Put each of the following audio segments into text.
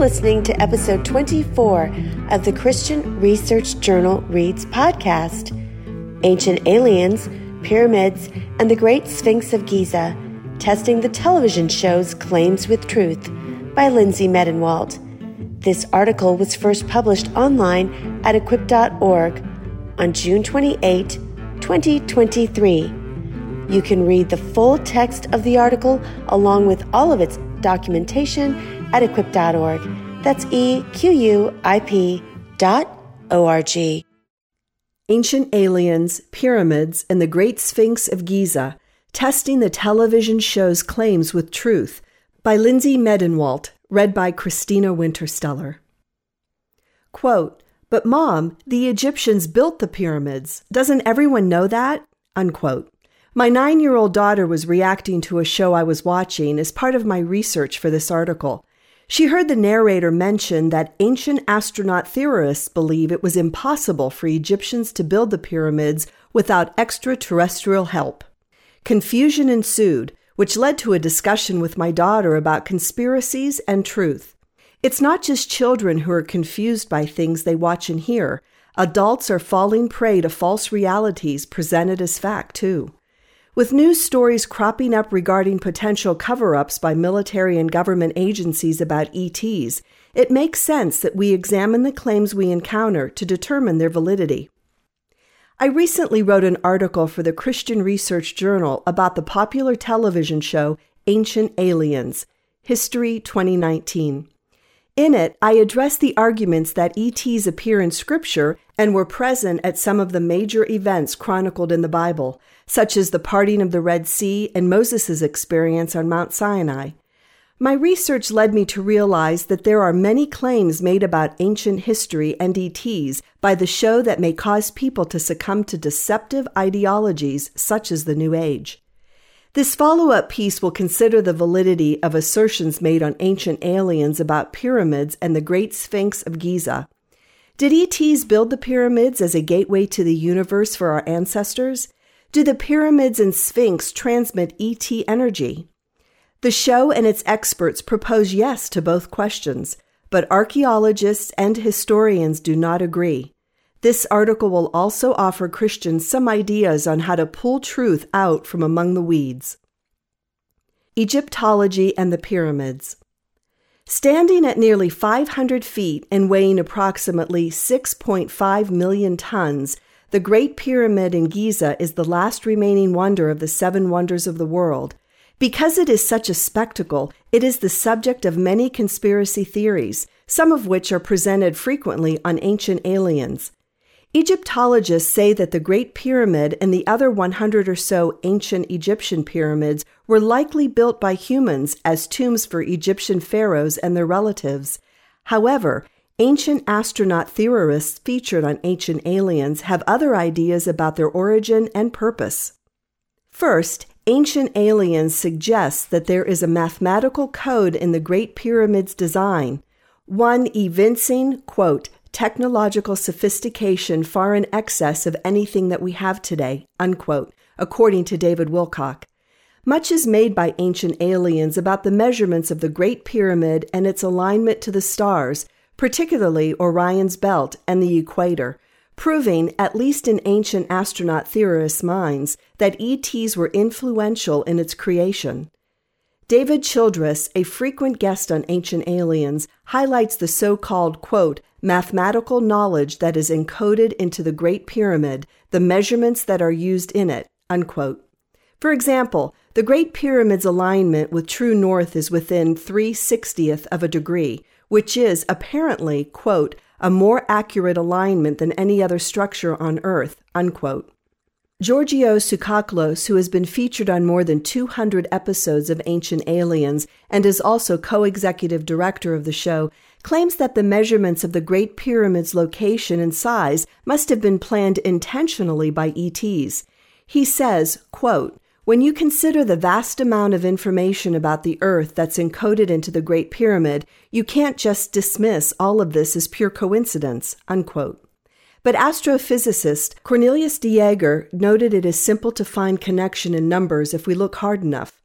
listening to episode 24 of the Christian Research Journal Reads podcast, Ancient Aliens, Pyramids, and the Great Sphinx of Giza, Testing the Television Show's Claims with Truth by Lindsay Medenwalt. This article was first published online at equip.org on June 28, 2023. You can read the full text of the article along with all of its documentation at equip.org. That's EQUIP.org. Ancient Aliens, Pyramids, and the Great Sphinx of Giza, Testing the Television Show's Claims with Truth by Lindsay Medenwalt, read by Christina Wintersteller. Quote, "But Mom, the Egyptians built the pyramids. Doesn't everyone know that?" Unquote. My 9-year-old daughter was reacting to a show I was watching as part of my research for this article. She heard the narrator mention that ancient astronaut theorists believe it was impossible for Egyptians to build the pyramids without extraterrestrial help. Confusion ensued, which led to a discussion with my daughter about conspiracies and truth. It's not just children who are confused by things they watch and hear. Adults are falling prey to false realities presented as fact, too. With news stories cropping up regarding potential cover-ups by military and government agencies about ETs, it makes sense that we examine the claims we encounter to determine their validity. I recently wrote an article for the Christian Research Journal about the popular television show Ancient Aliens, History 2019. In it, I addressed the arguments that ETs appear in Scripture and were present at some of the major events chronicled in the Bible, such as the parting of the Red Sea and Moses' experience on Mount Sinai. My research led me to realize that there are many claims made about ancient history and ETs by the show that may cause people to succumb to deceptive ideologies such as the New Age. This follow-up piece will consider the validity of assertions made on Ancient Aliens about pyramids and the Great Sphinx of Giza. Did ETs build the pyramids as a gateway to the universe for our ancestors? Do the pyramids and Sphinx transmit ET energy? The show and its experts propose yes to both questions, but archaeologists and historians do not agree. This article will also offer Christians some ideas on how to pull truth out from among the weeds. Egyptology and the Pyramids. Standing at nearly 500 feet and weighing approximately 6.5 million tons, the Great Pyramid in Giza is the last remaining wonder of the 7 wonders of the world. Because it is such a spectacle, it is the subject of many conspiracy theories, some of which are presented frequently on Ancient Aliens. Egyptologists say that the Great Pyramid and the other 100 or so ancient Egyptian pyramids were likely built by humans as tombs for Egyptian pharaohs and their relatives. However, ancient astronaut theorists featured on Ancient Aliens have other ideas about their origin and purpose. First, Ancient Aliens suggests that there is a mathematical code in the Great Pyramid's design, one evincing, quote, technological sophistication far in excess of anything that we have today, unquote, according to David Wilcock. Much is made by Ancient Aliens about the measurements of the Great Pyramid and its alignment to the stars, particularly Orion's belt and the equator, proving, at least in ancient astronaut theorists' minds, that ETs were influential in its creation. David Childress, a frequent guest on Ancient Aliens, highlights the so-called, quote, mathematical knowledge that is encoded into the Great Pyramid, the measurements that are used in it, unquote. For example, the Great Pyramid's alignment with true north is within 3/60th of a degree, which is apparently, quote, a more accurate alignment than any other structure on Earth, unquote. Georgios Tsoukalos, who has been featured on more than 200 episodes of Ancient Aliens and is also co-executive director of the show, claims that the measurements of the Great Pyramid's location and size must have been planned intentionally by ETs. He says, quote, when you consider the vast amount of information about the Earth that's encoded into the Great Pyramid, you can't just dismiss all of this as pure coincidence, unquote. But astrophysicist Cornelius de Jager noted it is simple to find connection in numbers if we look hard enough.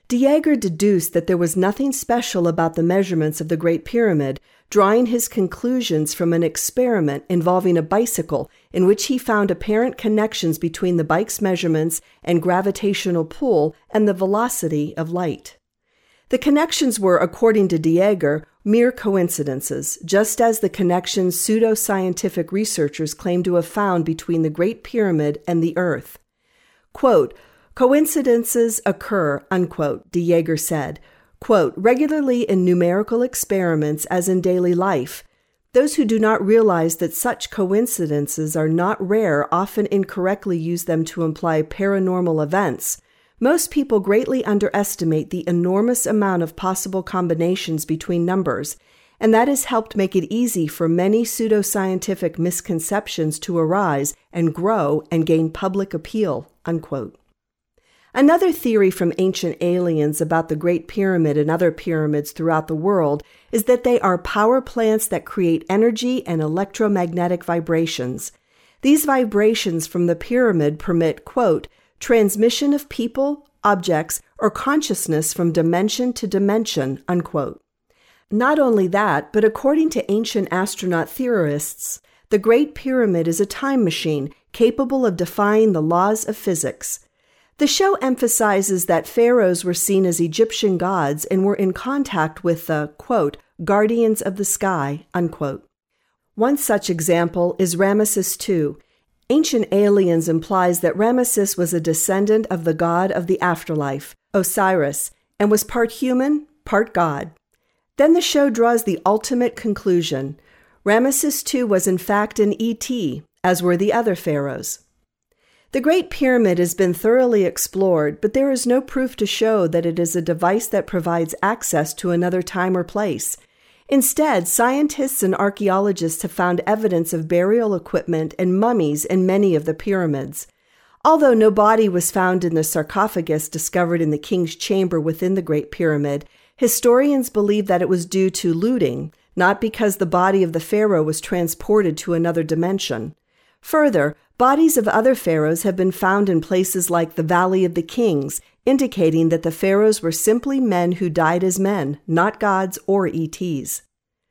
Dieger deduced that there was nothing special about the measurements of the Great Pyramid, drawing his conclusions from an experiment involving a bicycle in which he found apparent connections between the bike's measurements and gravitational pull and the velocity of light. The connections were, according to Dieger, mere coincidences, just as the connections pseudoscientific researchers claim to have found between the Great Pyramid and the Earth. Quote, "Coincidences occur," unquote, Dieger said, quote, "regularly in numerical experiments as in daily life. Those who do not realize that such coincidences are not rare often incorrectly use them to imply paranormal events. Most people greatly underestimate the enormous amount of possible combinations between numbers, and that has helped make it easy for many pseudoscientific misconceptions to arise and grow and gain public appeal," unquote. Another theory from ancient aliens about the Great Pyramid and other pyramids throughout the world is that they are power plants that create energy and electromagnetic vibrations. These vibrations from the pyramid permit, quote, "transmission of people, objects, or consciousness from dimension to dimension," unquote. Not only that, but according to ancient astronaut theorists, the Great Pyramid is a time machine capable of defying the laws of physics. The show emphasizes that pharaohs were seen as Egyptian gods and were in contact with the, quote, "guardians of the sky," unquote. One such example is Ramesses II. Ancient Aliens implies that Ramesses was a descendant of the god of the afterlife, Osiris, and was part human, part god. Then the show draws the ultimate conclusion. Ramesses II was in fact an ET, as were the other pharaohs. The Great Pyramid has been thoroughly explored, but there is no proof to show that it is a device that provides access to another time or place. Instead, scientists and archaeologists have found evidence of burial equipment and mummies in many of the pyramids. Although no body was found in the sarcophagus discovered in the king's chamber within the Great Pyramid, historians believe that it was due to looting, not because the body of the pharaoh was transported to another dimension. Further, bodies of other pharaohs have been found in places like the Valley of the Kings, indicating that the pharaohs were simply men who died as men, not gods or ETs.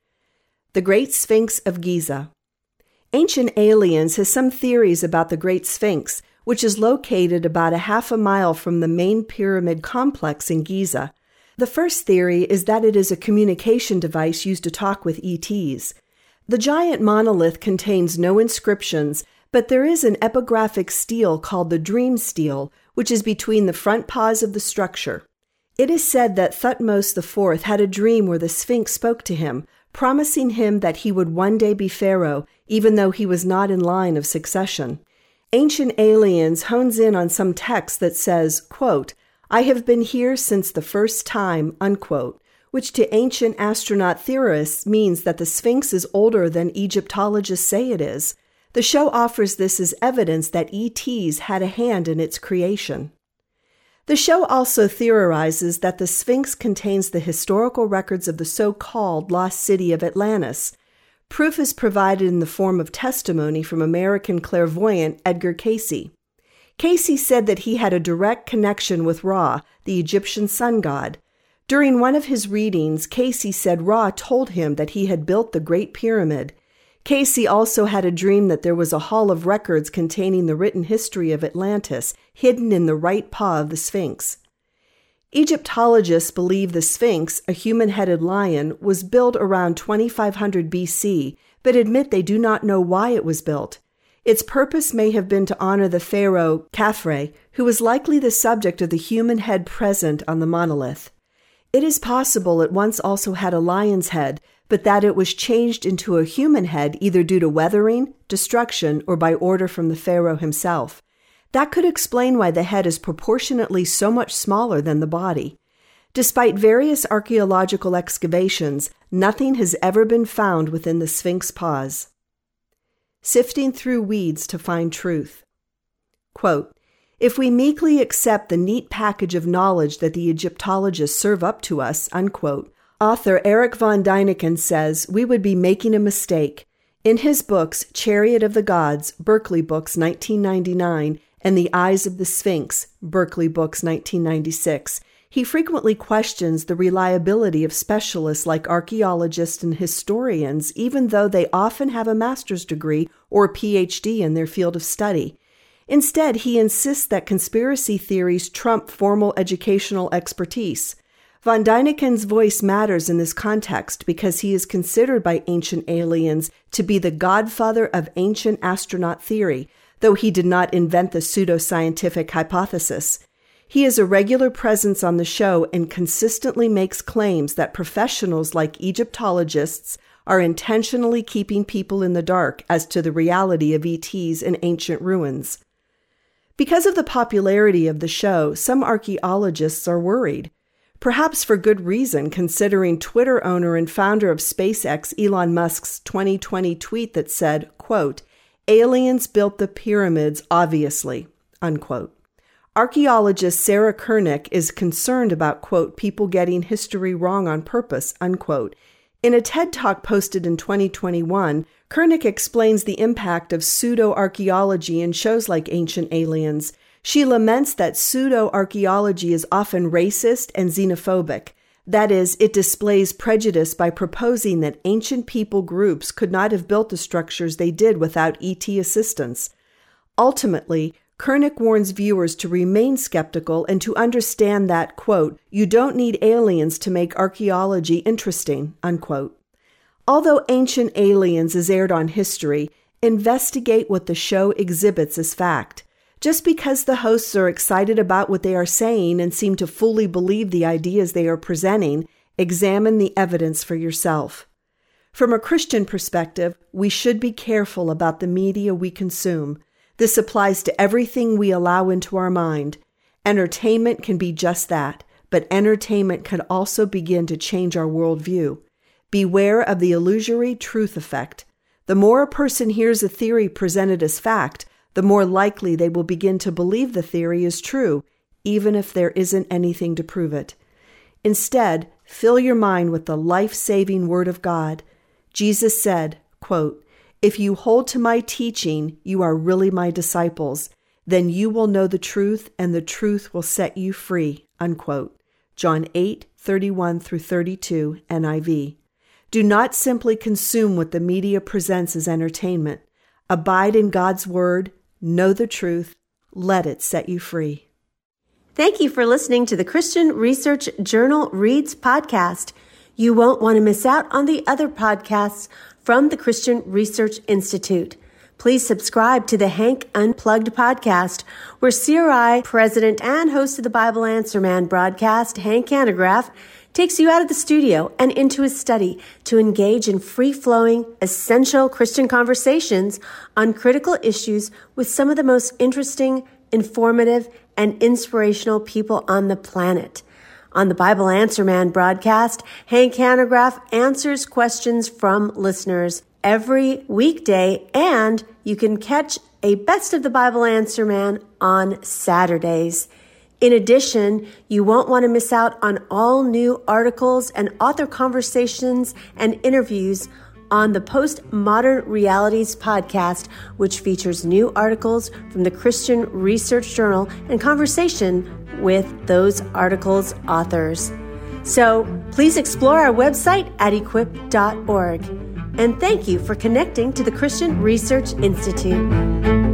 The Great Sphinx of Giza. Ancient Aliens has some theories about the Great Sphinx, which is located about a half a mile from the main pyramid complex in Giza. The first theory is that it is a communication device used to talk with ETs. The giant monolith contains no inscriptions, but there is an epigraphic stele called the Dream Stele, which is between the front paws of the structure. It is said that Thutmose IV had a dream where the Sphinx spoke to him, promising him that he would one day be pharaoh, even though he was not in line of succession. Ancient Aliens hones in on some text that says, quote, "I have been here since the first time," unquote, which to ancient astronaut theorists means that the Sphinx is older than Egyptologists say it is. The show offers this as evidence that ETs had a hand in its creation. The show also theorizes that the Sphinx contains the historical records of the so-called lost city of Atlantis. Proof is provided in the form of testimony from American clairvoyant Edgar Cayce. Cayce said that he had a direct connection with Ra, the Egyptian sun god. During one of his readings, Cayce said Ra told him that he had built the Great Pyramid. Cayce also had a dream that there was a hall of records containing the written history of Atlantis hidden in the right paw of the Sphinx. Egyptologists believe the Sphinx, a human-headed lion, was built around 2500 BC, but admit they do not know why it was built. Its purpose may have been to honor the pharaoh Khafre, who was likely the subject of the human head present on the monolith. It is possible it once also had a lion's head, but that it was changed into a human head either due to weathering, destruction, or by order from the pharaoh himself. That could explain why the head is proportionately so much smaller than the body. Despite various archaeological excavations, nothing has ever been found within the Sphinx paws. Sifting through weeds to find truth. Quote, "If we meekly accept the neat package of knowledge that the Egyptologists serve up to us," unquote, author Eric von Däniken says we would be making a mistake. In his books, Chariot of the Gods, Berkeley Books, 1999, and The Eyes of the Sphinx, Berkeley Books, 1996, He frequently questions the reliability of specialists like archaeologists and historians, even though they often have a master's degree or a PhD in their field of study. Instead, he insists that conspiracy theories trump formal educational expertise. Von Däniken's voice matters in this context because he is considered by Ancient Aliens to be the godfather of ancient astronaut theory, though he did not invent the pseudoscientific hypothesis. He is a regular presence on the show and consistently makes claims that professionals like Egyptologists are intentionally keeping people in the dark as to the reality of ETs in ancient ruins. Because of the popularity of the show, some archaeologists are worried. Perhaps for good reason, considering Twitter owner and founder of SpaceX Elon Musk's 2020 tweet that said, quote, "Aliens built the pyramids, obviously," unquote. Archaeologist Sarah Koenig is concerned about, quote, "people getting history wrong on purpose," unquote. In a TED Talk posted in 2021, Koenig explains the impact of pseudo-archaeology in shows like Ancient Aliens. She laments that pseudo-archaeology is often racist and xenophobic. That is, it displays prejudice by proposing that ancient people groups could not have built the structures they did without ET assistance. Ultimately, Koenig warns viewers to remain skeptical and to understand that, quote, "you don't need aliens to make archaeology interesting," unquote. Although Ancient Aliens is aired on History, investigate what the show exhibits as fact. Just because the hosts are excited about what they are saying and seem to fully believe the ideas they are presenting, examine the evidence for yourself. From a Christian perspective, we should be careful about the media we consume. This applies to everything we allow into our mind. Entertainment can be just that, but entertainment can also begin to change our worldview. Beware of the illusory truth effect. The more a person hears a theory presented as fact, the more likely they will begin to believe the theory is true, even if there isn't anything to prove it. Instead, fill your mind with the life-saving Word of God. Jesus said, quote, "If you hold to my teaching, you are really my disciples. Then you will know the truth, and the truth will set you free," unquote. John 8:31-32, NIV. Do not simply consume what the media presents as entertainment. Abide in God's Word, know the truth, let it set you free. Thank you for listening to the Christian Research Journal Reads podcast. You won't want to miss out on the other podcasts from the Christian Research Institute. Please subscribe to the Hank Unplugged podcast, where CRI president and host of the Bible Answer Man broadcast, Hank Hanegraaff, takes you out of the studio and into his study to engage in free-flowing, essential Christian conversations on critical issues with some of the most interesting, informative, and inspirational people on the planet. On the Bible Answer Man broadcast, Hank Hanegraaff answers questions from listeners every weekday, and you can catch a Best of the Bible Answer Man on Saturdays. In addition, you won't want to miss out on all new articles and author conversations and interviews on the Postmodern Realities podcast, which features new articles from the Christian Research Journal and conversation with those articles' authors. So please explore our website at equip.org. And thank you for connecting to the Christian Research Institute.